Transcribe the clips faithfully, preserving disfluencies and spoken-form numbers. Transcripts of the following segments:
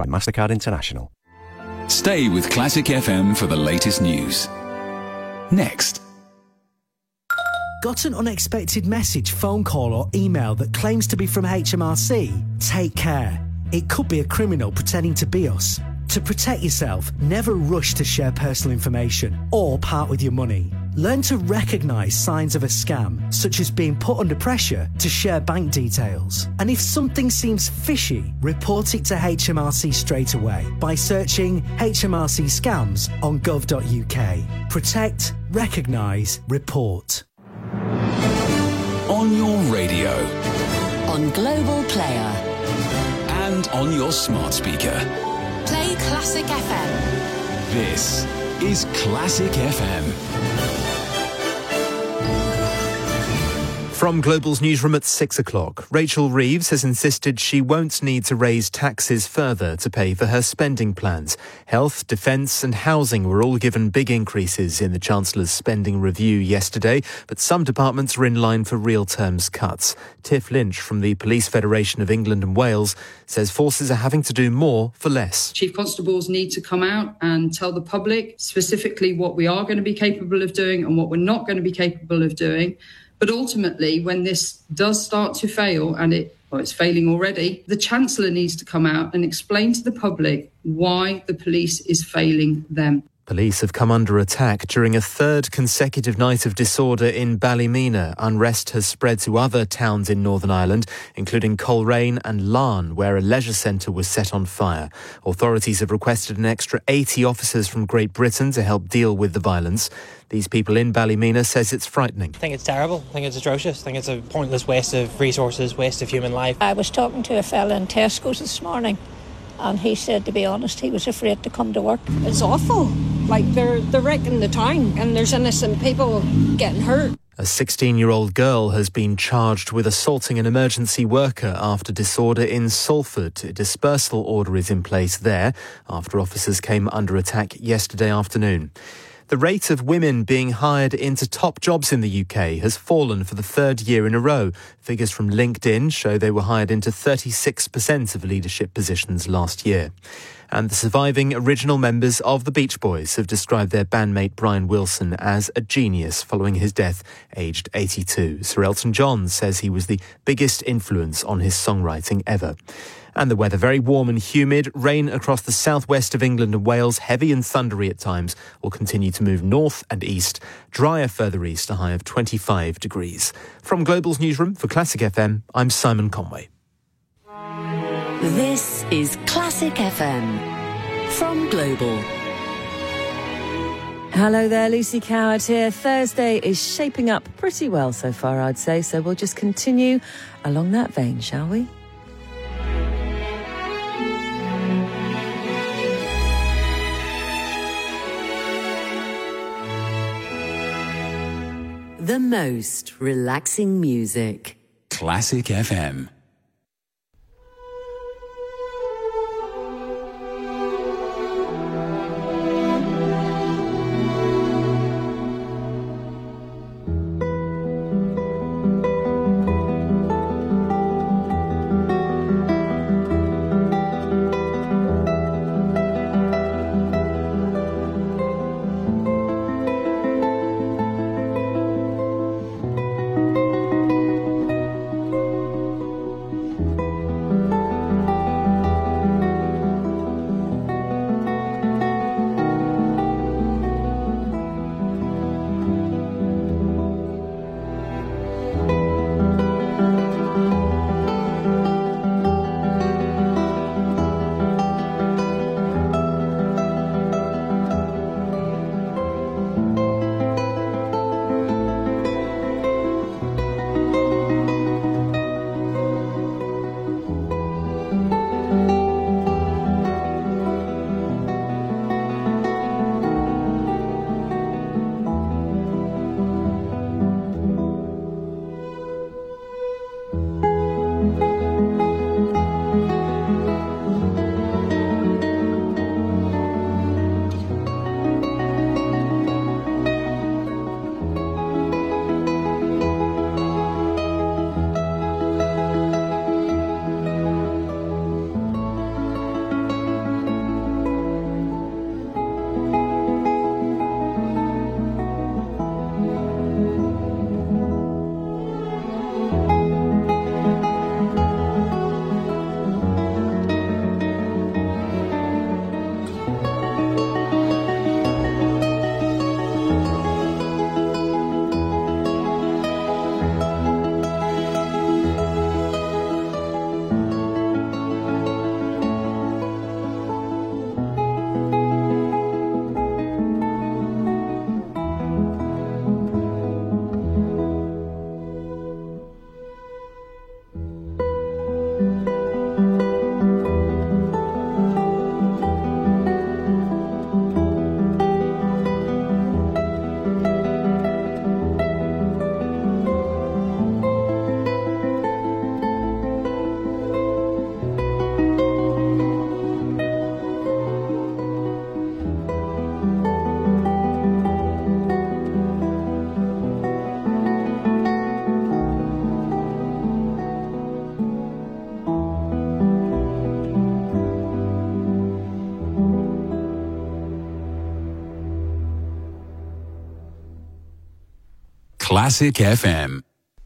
MasterCard International. Stay with Classic F M for the latest news. Next. Got an unexpected message, phone call or email that claims to be from H M R C? Take care. It could be a criminal pretending to be us. To protect yourself, never rush to share personal information or part with your money. Learn to recognise signs of a scam, such as being put under pressure to share bank details. And if something seems fishy, report it to H M R C straight away by searching H M R C scams on gov dot U K. Protect, recognise, report. On your radio. On Global Player. And on your smart speaker. Play Classic F M. This is Classic F M. From Global's newsroom at six o'clock, Rachel Reeves has insisted she won't need to raise taxes further to pay for her spending plans. Health, defence and housing were all given big increases in the Chancellor's spending review yesterday, but some departments are in line for real terms cuts. Tiff Lynch from the Police Federation of England and Wales says forces are having to do more for less. Chief Constables need to come out and tell the public specifically what we are going to be capable of doing and what we're not going to be capable of doing. But ultimately, when this does start to fail, and it, well, it's failing already, the Chancellor needs to come out and explain to the public why the police is failing them. Police have come under attack during a third consecutive night of disorder in Ballymena. Unrest has spread to other towns in Northern Ireland, including Coleraine and Larne, where a leisure centre was set on fire. Authorities have requested an extra eighty officers from Great Britain to help deal with the violence. These people in Ballymena says it's frightening. I think it's terrible. I think it's atrocious. I think it's a pointless waste of resources, waste of human life. I was talking to a fella in Tesco's this morning, and he said, to be honest, he was afraid to come to work. It's awful. Like, they're, they're wrecking the town, and there's innocent people getting hurt. A sixteen-year-old girl has been charged with assaulting an emergency worker after disorder in Salford. A dispersal order is in place there after officers came under attack yesterday afternoon. The rate of women being hired into top jobs in the U K has fallen for the third year in a row. Figures from LinkedIn show they were hired into thirty-six percent of leadership positions last year. And the surviving original members of the Beach Boys have described their bandmate Brian Wilson as a genius following his death, aged eighty-two. Sir Elton John says he was the biggest influence on his songwriting ever. And the weather, very warm and humid. Rain across the southwest of England and Wales, heavy and thundery at times, will continue to move north and east. Drier further east, a high of twenty-five degrees. From Global's newsroom for Classic F M, I'm Simon Conway. This is Classic F M from Global. Hello there, Lucy Coward here. Thursday is shaping up pretty well so far, I'd say, so we'll just continue along that vein, shall we? The most relaxing music. Classic F M. Classic F M.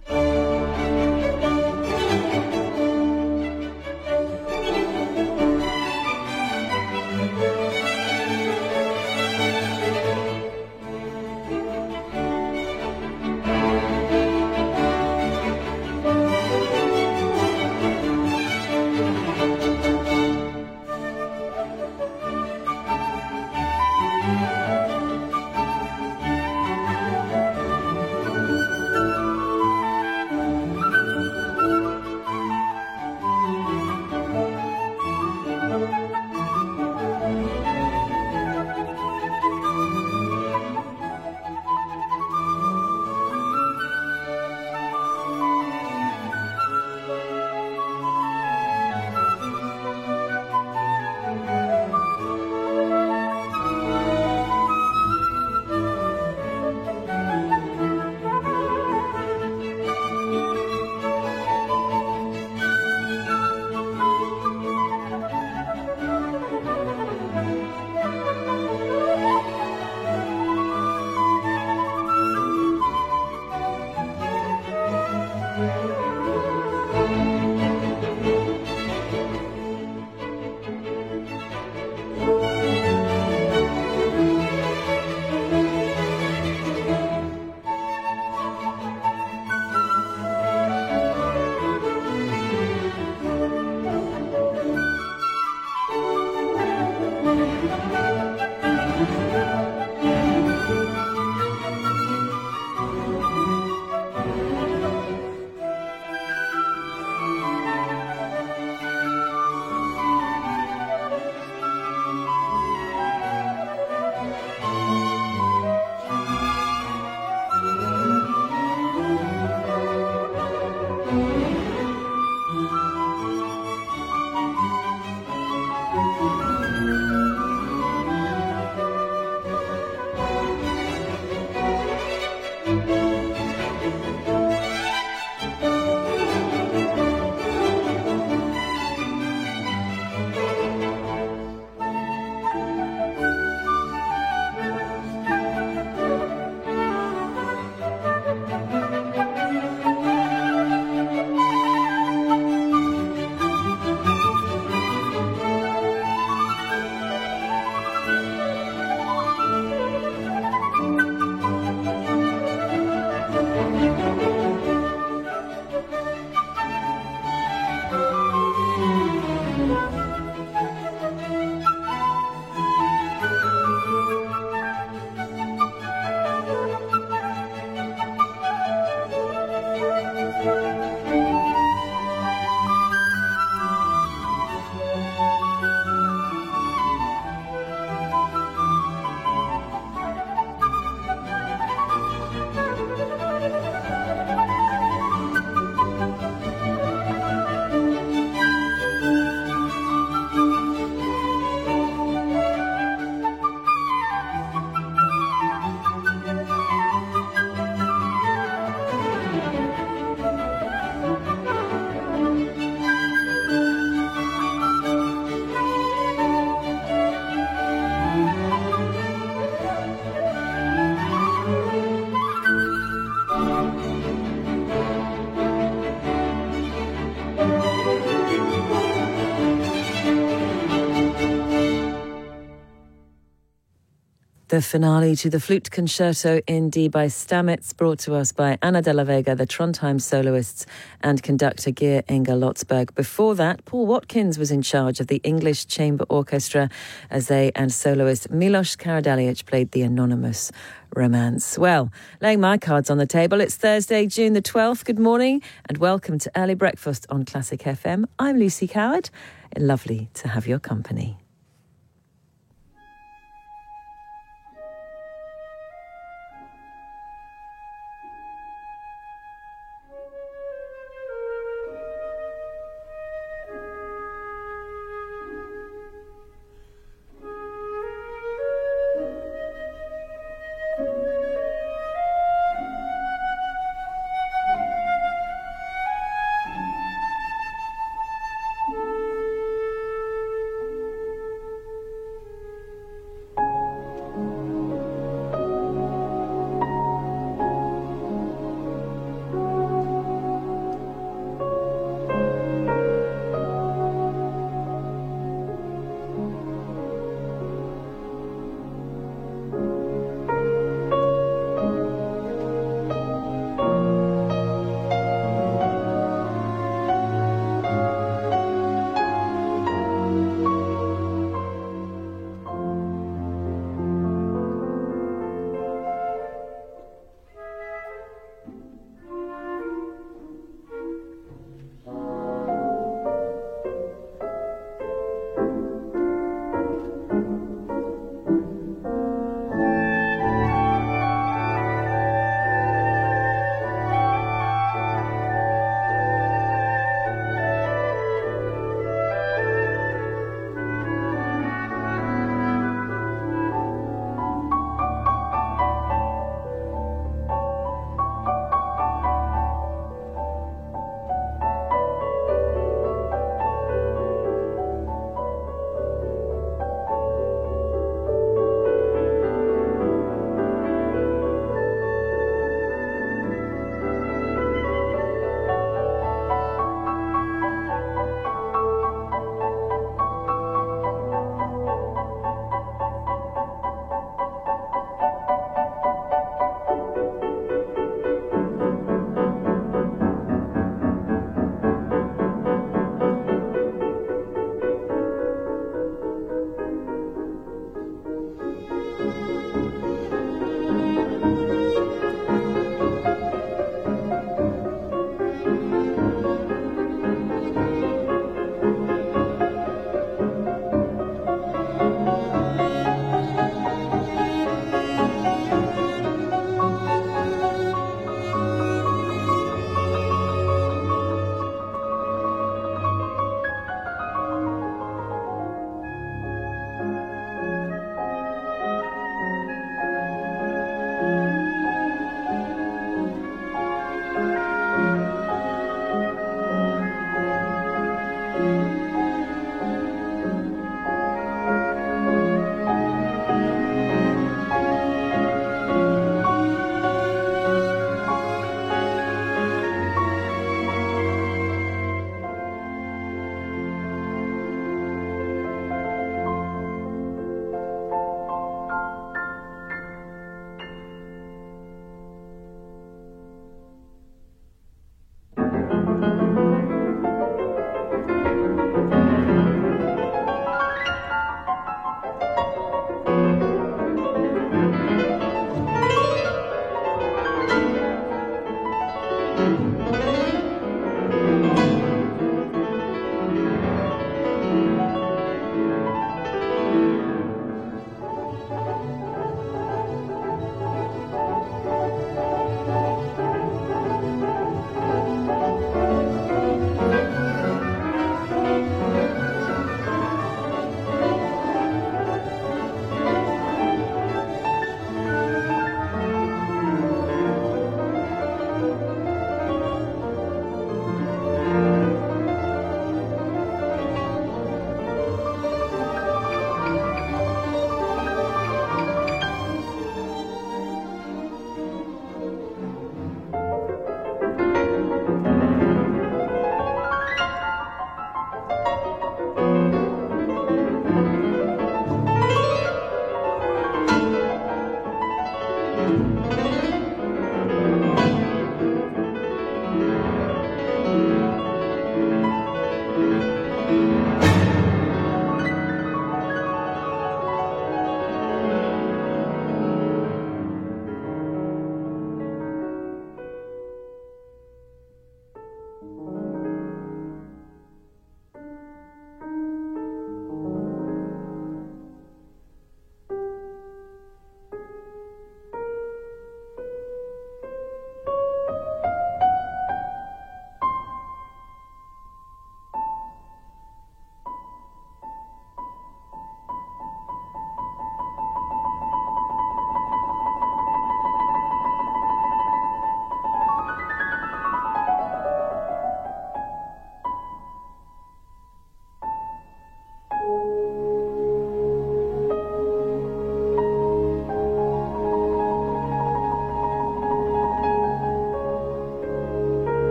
The finale to the Flute Concerto in D by Stamitz, brought to us by Anna de la Vega, the Trondheim soloists, and conductor Geir Inge Lotsberg. Before that, Paul Watkins was in charge of the English Chamber Orchestra as they and soloist Milos Karađalić played the anonymous Romance. Well, laying my cards on the table, it's Thursday, June the twelfth. Good morning and welcome to Early Breakfast on Classic F M. I'm Lucy Coward. Lovely to have your company.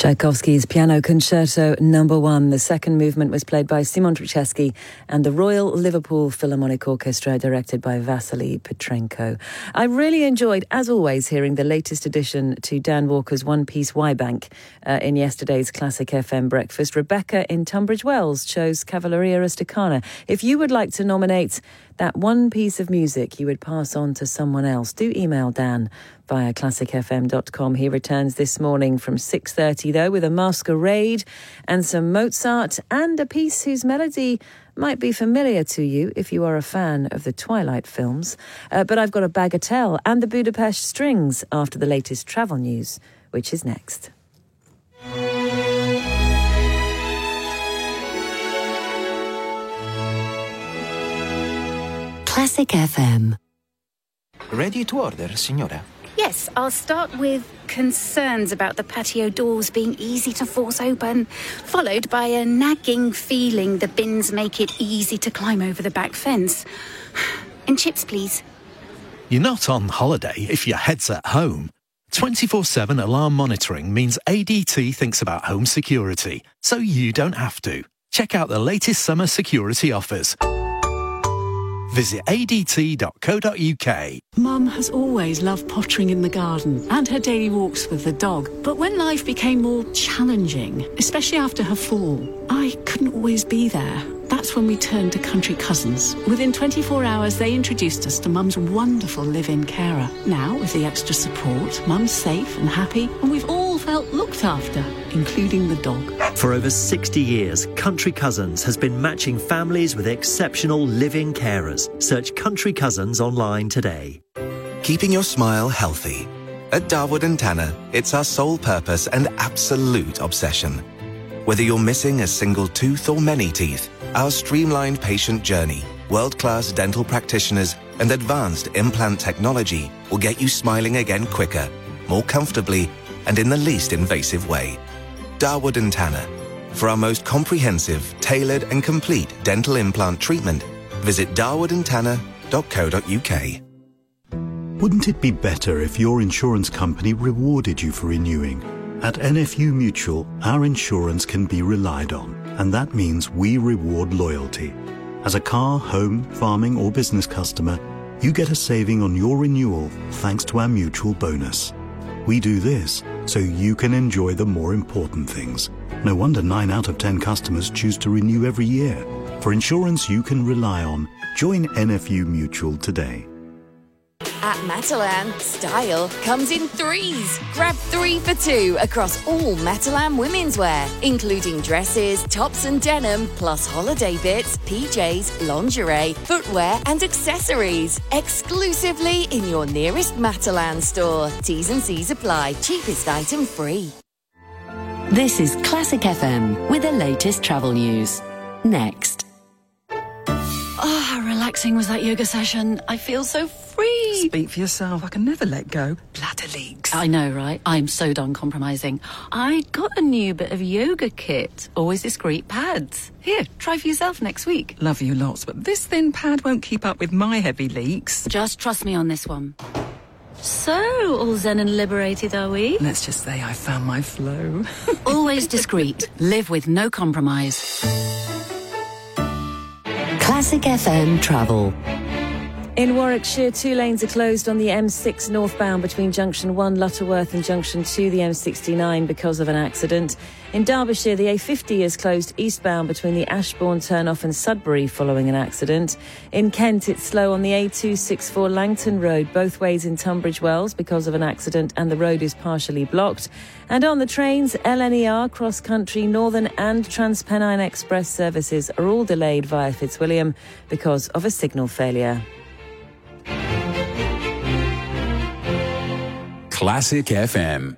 Tchaikovsky's Piano Concerto Number One. The second movement was played by Simon Trzaskowski and the Royal Liverpool Philharmonic Orchestra, directed by Vasily Petrenko. I really enjoyed, as always, hearing the latest addition to Dan Walker's One Piece Y-Bank uh, in yesterday's Classic F M breakfast. Rebecca in Tunbridge Wells chose Cavalleria Rusticana. If you would like to nominate that one piece of music you would pass on to someone else, do email Dan via classic f m dot com. He returns this morning from six thirty, though, with a masquerade and some Mozart and a piece whose melody might be familiar to you if you are a fan of the Twilight films. Uh, but I've got a bagatelle and the Budapest Strings after the latest travel news, which is next. Classic F M. Ready to order, signora? Yes, I'll start with concerns about the patio doors being easy to force open, followed by a nagging feeling the bins make it easy to climb over the back fence. And chips, please. You're not on holiday if your head's at home. twenty-four seven alarm monitoring means A D T thinks about home security, so you don't have to. Check out the latest summer security offers. Visit a d t dot co dot u k. Mum has always loved pottering in the garden and her daily walks with the dog. But when life became more challenging, especially after her fall, I couldn't always be there. That's when we turned to Country Cousins. Within twenty-four hours, they introduced us to Mum's wonderful live-in carer. Now, with the extra support, Mum's safe and happy, and we've all felt looked after, including the dog. For over sixty years, Country Cousins has been matching families with exceptional live-in carers. Search Country Cousins online today. Keeping your smile healthy. At Darwood and Tanner, it's our sole purpose and absolute obsession. Whether you're missing a single tooth or many teeth, our streamlined patient journey, world-class dental practitioners, and advanced implant technology will get you smiling again quicker, more comfortably, and in the least invasive way. Darwood and Tanner. For our most comprehensive, tailored, and complete dental implant treatment, visit darwood and tanner dot co dot u k. Wouldn't it be better if your insurance company rewarded you for renewing? At N F U Mutual, our insurance can be relied on, and that means we reward loyalty. As a car, home, farming or business customer, you get a saving on your renewal thanks to our mutual bonus. We do this so you can enjoy the more important things. No wonder nine out of ten customers choose to renew every year. For insurance you can rely on, join N F U Mutual today. At Matalan, style comes in threes. Grab three for two across all Matalan women's wear, including dresses, tops and denim, plus holiday bits, P Js, lingerie, footwear and accessories. Exclusively in your nearest Matalan store. T's and C's apply. Cheapest item free. This is Classic F M with the latest travel news. Next. Oh, how relaxing was that yoga session. I feel so free. Speak for yourself. I can never let go. Bladder leaks. I know, right? I'm so done compromising. I got a new bit of yoga kit. Always discreet pads. Here, try for yourself next week. Love you lots, but this thin pad won't keep up with my heavy leaks. Just trust me on this one. So, all zen and liberated, are we? Let's just say I found my flow. Always discreet. Live with no compromise. Classic F M travel. In Warwickshire, two lanes are closed on the M six northbound between Junction one Lutterworth and Junction two the M sixty-nine because of an accident. In Derbyshire, the A fifty is closed eastbound between the Ashbourne turnoff and Sudbury following an accident. In Kent, it's slow on the A two sixty-four Langton Road, both ways in Tunbridge Wells because of an accident and the road is partially blocked. And on the trains, L N E R, Cross Country, Northern and TransPennine Express services are all delayed via Fitzwilliam because of a signal failure. Classic F M.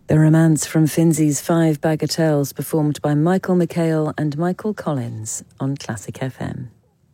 The Romance from Finzi's Five Bagatelles, performed by Michael McHale and Michael Collins on Classic F M.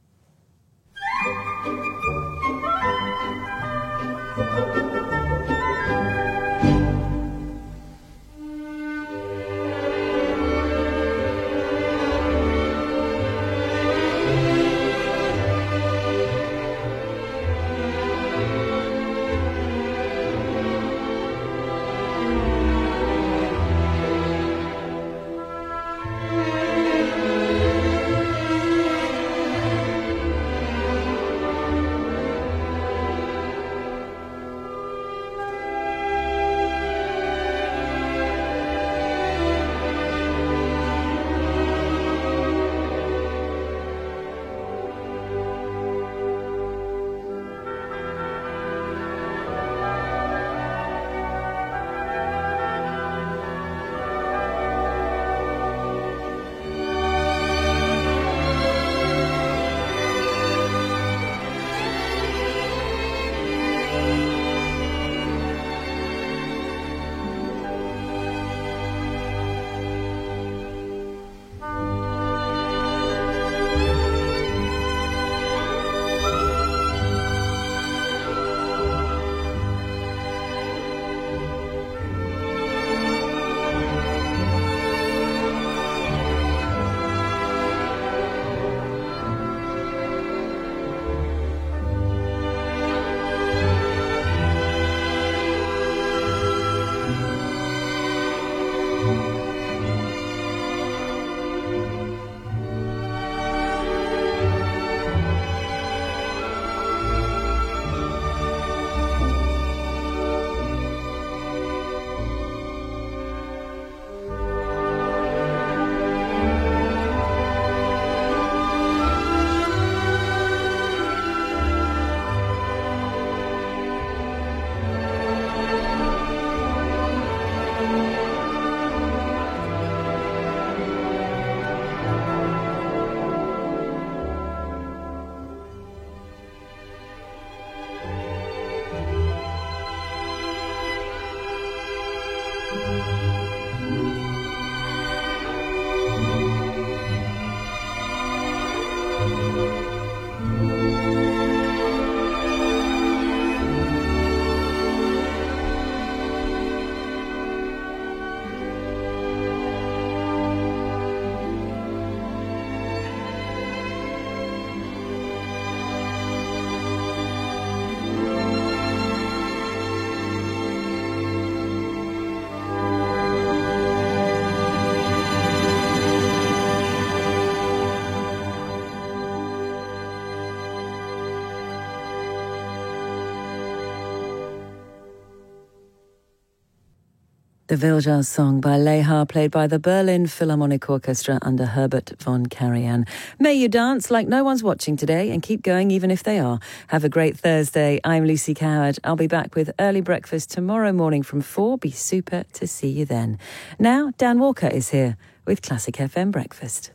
The Vildjas song by Leha, played by the Berlin Philharmonic Orchestra under Herbert von Karajan. May you dance like no one's watching today and keep going even if they are. Have a great Thursday. I'm Lucy Coward. I'll be back with Early Breakfast tomorrow morning from four. Be super to see you then. Now, Dan Walker is here with Classic F M Breakfast.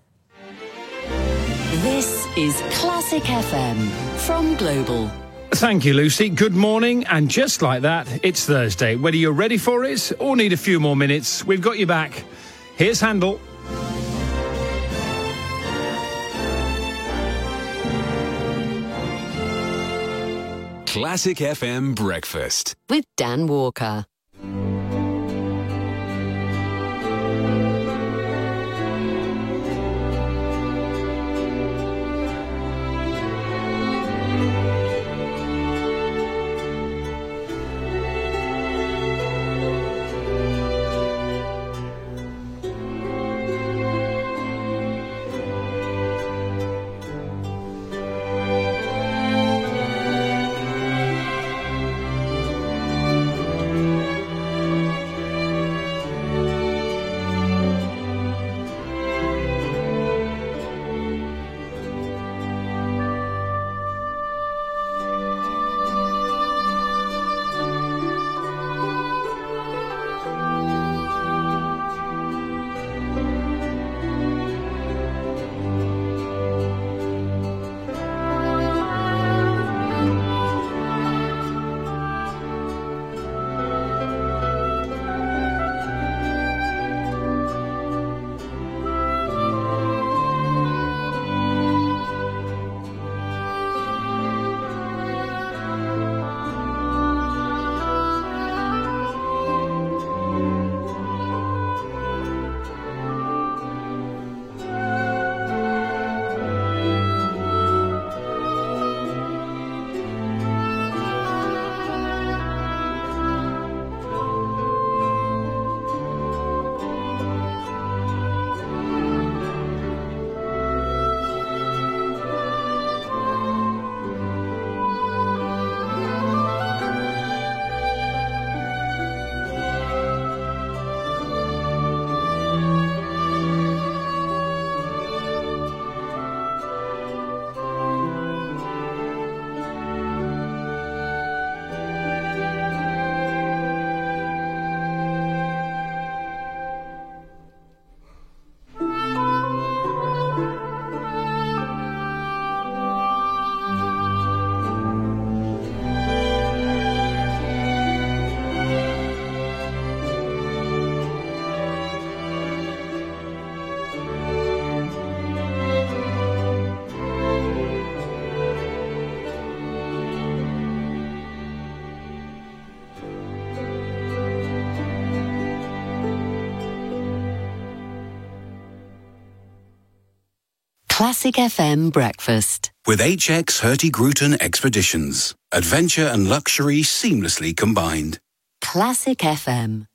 This is Classic F M from Global. Thank you, Lucy. Good morning. And just like that, it's Thursday. Whether you're ready for it or need a few more minutes, we've got you back. Here's Handel. Classic F M Breakfast with Dan Walker. Classic F M Breakfast. With H X Hurtigruten Expeditions. Adventure and luxury seamlessly combined. Classic F M.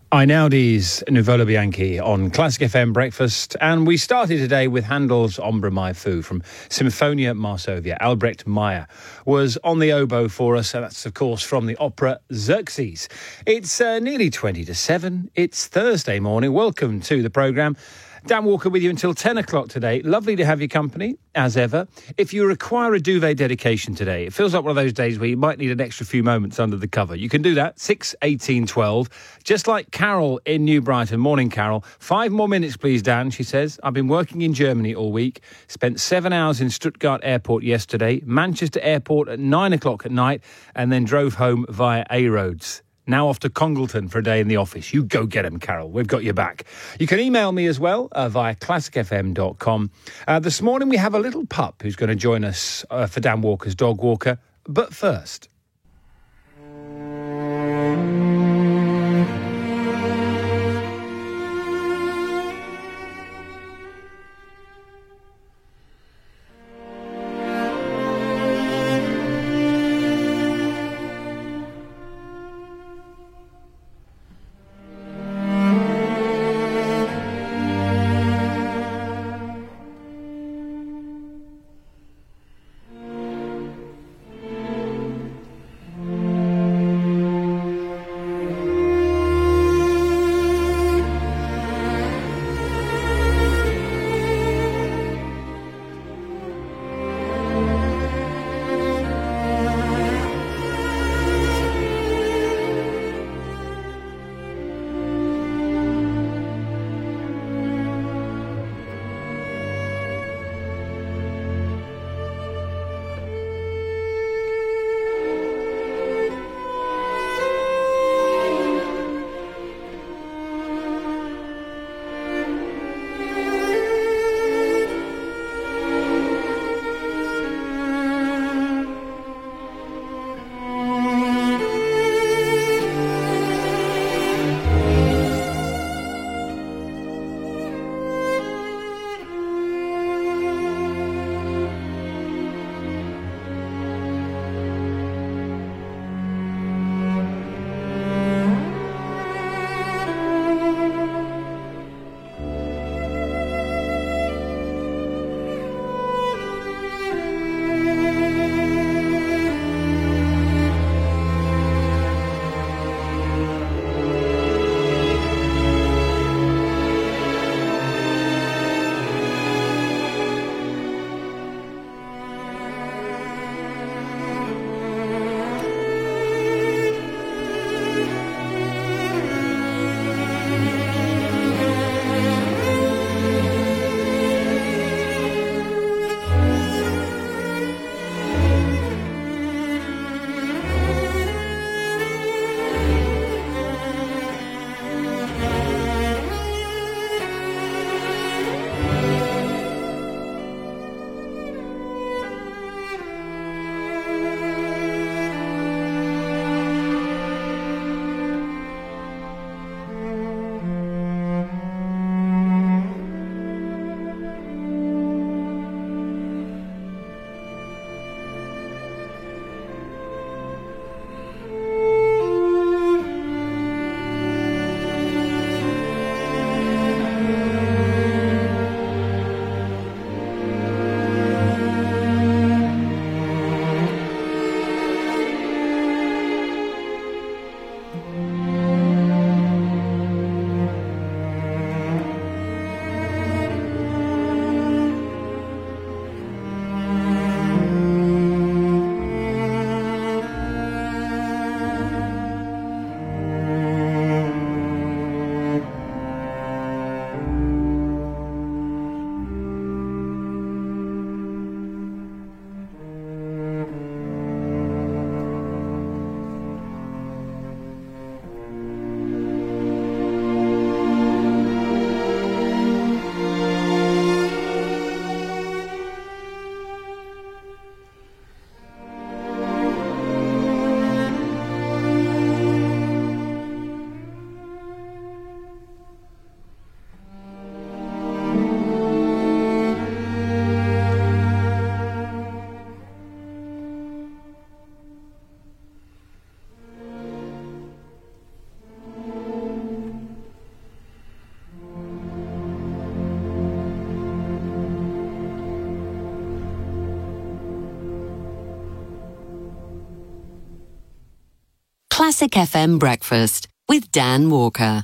Einaudi's Nuvola Bianchi on Classic F M Breakfast. And we started today with Handel's Ombra mai fu from Symphonia Marsovia. Albrecht Meyer was on the oboe for us, and that's, of course, from the opera Xerxes. It's uh, nearly twenty to seven. It's Thursday morning. Welcome to the programme. Dan Walker with you until ten o'clock today. Lovely to have your company, as ever. If you require a duvet dedication today, it feels like one of those days where you might need an extra few moments under the cover. You can do that, six eighteen twelve. Just like Carol in New Brighton. Morning, Carol. Five more minutes, please, Dan, she says. I've been working in Germany all week. Spent seven hours in Stuttgart Airport yesterday, Manchester Airport at nine o'clock at night, and then drove home via A-Roads. Now off to Congleton for a day in the office. You go get them, Carol. We've got your back. You can email me as well uh, via classic f m dot com. Uh, this morning we have a little pup who's going to join us uh, for Dan Walker's Dog Walker. But first... Classic F M Breakfast with Dan Walker.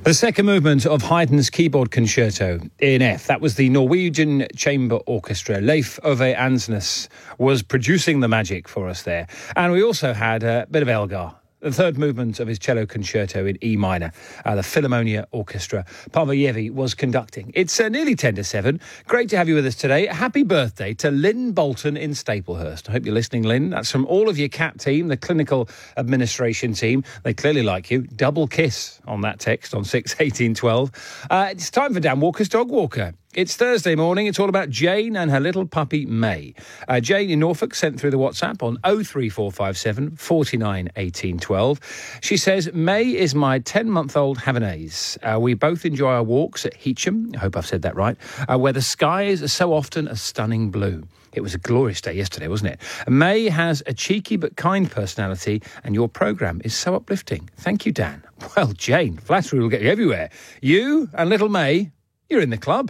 The second movement of Haydn's keyboard concerto in F, that was the Norwegian Chamber Orchestra. Leif Ove Ansnes was producing the magic for us there. And we also had a bit of Elgar, the third movement of his cello concerto in E minor. Uh, the Philharmonia Orchestra. Pavayevi was conducting. It's uh, nearly ten to seven. Great to have you with us today. Happy birthday to Lynn Bolton in Staplehurst. I hope you're listening, Lynn. That's from all of your C A T team, the clinical administration team. They clearly like you. Double kiss on that text on six eighteen twelve. Uh, it's time for Dan Walker's Dog Walker. It's Thursday morning. It's all about Jane and her little puppy, May. Uh, Jane in Norfolk sent through the WhatsApp on oh three four five seven, four nine, one eight one two. She says, May is my ten-month-old Havanese. Uh, we both enjoy our walks at Heacham, I hope I've said that right, uh, where the skies are so often a stunning blue. It was a glorious day yesterday, wasn't it? May has a cheeky but kind personality, and your programme is so uplifting. Thank you, Dan. Well, Jane, flattery will get you everywhere. You and little May, you're in the club.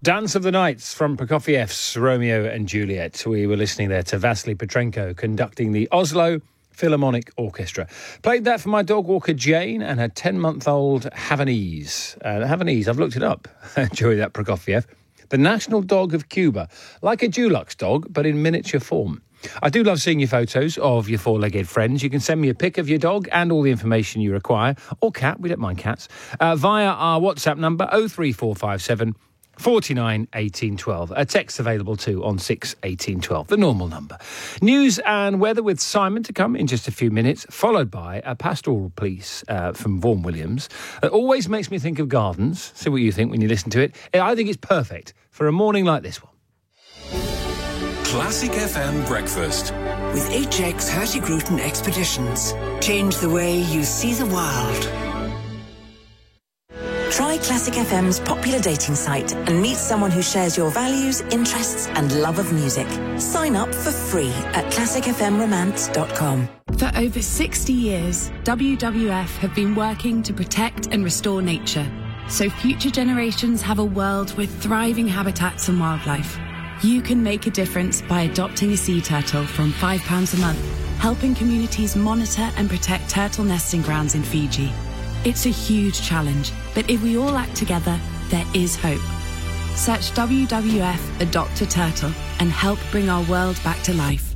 Dance of the Nights from Prokofiev's Romeo and Juliet. We were listening there to Vasily Petrenko conducting the Oslo Philharmonic Orchestra. Played that for my dog walker Jane and her ten-month-old Havanese. Uh, Havanese, I've looked it up during that Prokofiev. The national dog of Cuba, like a Dulux dog, but in miniature form. I do love seeing your photos of your four-legged friends. You can send me a pic of your dog and all the information you require, or cat, we don't mind cats, uh, via our WhatsApp number oh three four five seven, four nine, one eight one two. A text available too on six one eight one two, the normal number. News and weather with Simon to come in just a few minutes, followed by a pastoral piece uh, from Vaughan Williams. It always makes me think of gardens. See what you think when you listen to it. I think it's perfect for a morning like this one. Classic F M Breakfast. With H X Hurtigruten Expeditions. Change the way you see the world. Try Classic F M's popular dating site and meet someone who shares your values, interests and love of music. Sign up for free at classic f m romance dot com. For over sixty years, W W F have been working to protect and restore nature, so future generations have a world with thriving habitats and wildlife. You can make a difference by adopting a sea turtle from five pounds a month, helping communities monitor and protect turtle nesting grounds in Fiji. It's a huge challenge, but if we all act together, there is hope. Search W W F Adopt a Turtle and help bring our world back to life.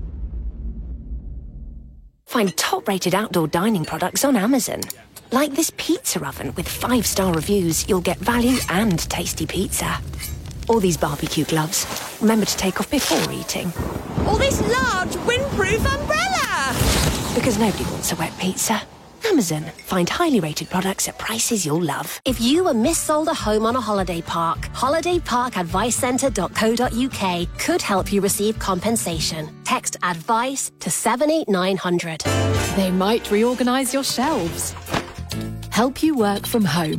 Find top-rated outdoor dining products on Amazon. Like this pizza oven with five-star reviews, you'll get value and tasty pizza. Or these barbecue gloves. Remember to take off before eating. Or this large windproof umbrella! Because nobody wants a wet pizza. Amazon. Find highly rated products at prices you'll love. If you were missold a home on a holiday park, holiday park advice centre dot co dot u k could help you receive compensation. Text ADVICE to seven eight nine hundred. They might reorganise your shelves, help you work from home,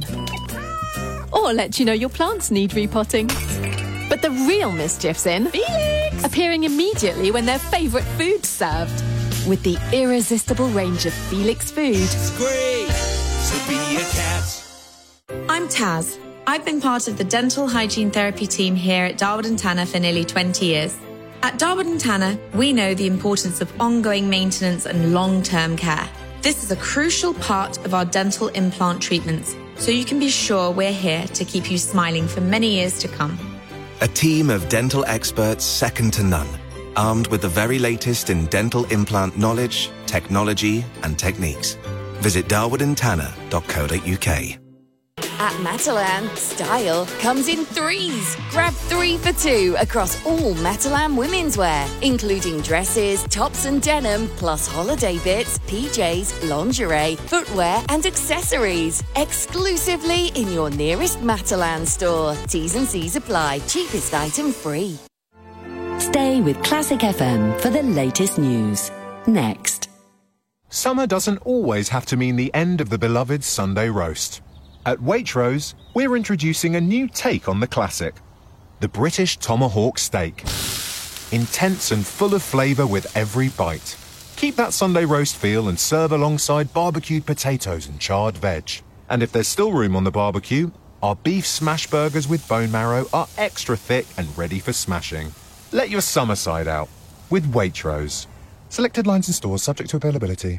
or let you know your plants need repotting. But the real mischief's in Felix! Appearing immediately when their favourite food's served. With the irresistible range of Felix food. It's great to be a cat. I'm Taz. I've been part of the dental hygiene therapy team here at Darwood and Tanner for nearly twenty years. At Darwood and Tanner, we know the importance of ongoing maintenance and long-term care. This is a crucial part of our dental implant treatments, so you can be sure we're here to keep you smiling for many years to come. A team of dental experts second to none, armed with the very latest in dental implant knowledge, technology and techniques. Visit darwood and tanner dot co dot u k. At Matalan, style comes in threes. Grab three for two across all Matalan women's wear, including dresses, tops and denim, plus holiday bits, P Js, lingerie, footwear and accessories. Exclusively in your nearest Matalan store. T's and C's apply. Cheapest item free. Stay with Classic F M for the latest news. Next. Summer doesn't always have to mean the end of the beloved Sunday roast. At Waitrose, we're introducing a new take on the classic. The British Tomahawk Steak. Intense and full of flavour with every bite. Keep that Sunday roast feel and serve alongside barbecued potatoes and charred veg. And if there's still room on the barbecue, our beef smash burgers with bone marrow are extra thick and ready for smashing. Let your summer side out with Waitrose. Selected lines and stores subject to availability.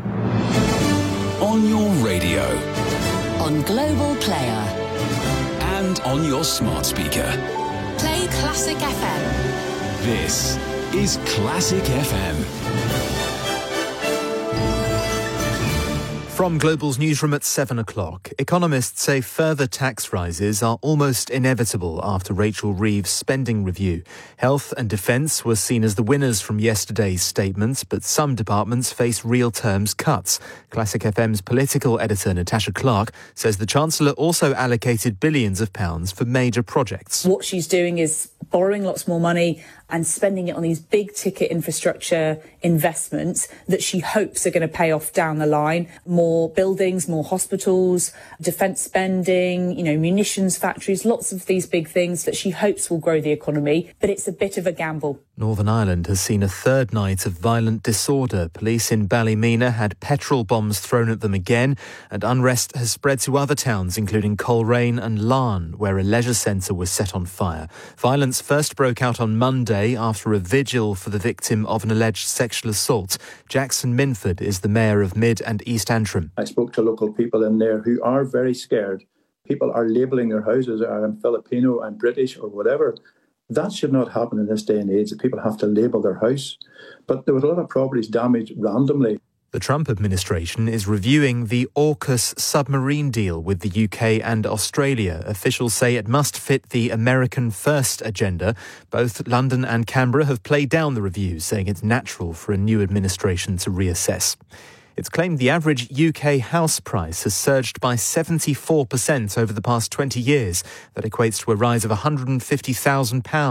On your radio. On Global Player. And on your smart speaker. Play Classic F M. This is Classic F M. From Global's newsroom at seven o'clock, economists say further tax rises are almost inevitable after Rachel Reeves' spending review. Health and defence were seen as the winners from yesterday's statements, but some departments face real terms cuts. Classic F M's political editor Natasha Clark says the Chancellor also allocated billions of pounds for major projects. What she's doing is borrowing lots more money and spending it on these big ticket infrastructure investments that she hopes are going to pay off down the line. More buildings, more hospitals, defence spending, you know, munitions factories, lots of these big things that she hopes will grow the economy. But it's a bit of a gamble. Northern Ireland has seen a third night of violent disorder. Police in Ballymena had petrol bombs thrown at them again, and unrest has spread to other towns, including Coleraine and Larne, where a leisure centre was set on fire. Violence first broke out on Monday after a vigil for the victim of an alleged sexual assault. Jackson Minford is the mayor of Mid and East Antrim. I spoke to local people in there who are very scared. People are labelling their houses, I'm Filipino, I'm British or whatever. That should not happen in this day and age, that people have to label their house. But there were a lot of properties damaged randomly. The Trump administration is reviewing the AUKUS submarine deal with the U K and Australia. Officials say it must fit the American First agenda. Both London and Canberra have played down the review, saying it's natural for a new administration to reassess. It's claimed the average U K house price has surged by seventy-four percent over the past twenty years. That equates to a rise of one hundred fifty thousand pounds.